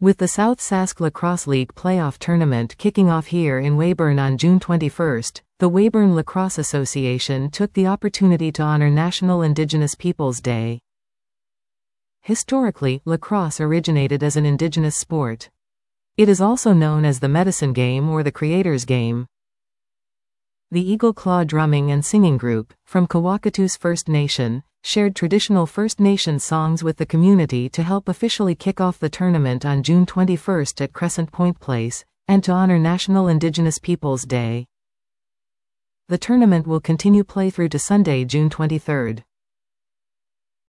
With the South Sask Lacrosse League playoff tournament kicking off here in Weyburn on June 21st, the Weyburn Lacrosse Association took the opportunity to honor National Indigenous Peoples Day. Historically, lacrosse originated as an indigenous sport. It is also known as the medicine game or the creator's game. The Eagle Claw Drumming and Singing Group, from Kawakatus First Nation, shared traditional First Nation songs with the community to help officially kick off the tournament on June 21st at Crescent Point Place, and to honor National Indigenous Peoples Day. The tournament will continue play through to Sunday, June 23rd.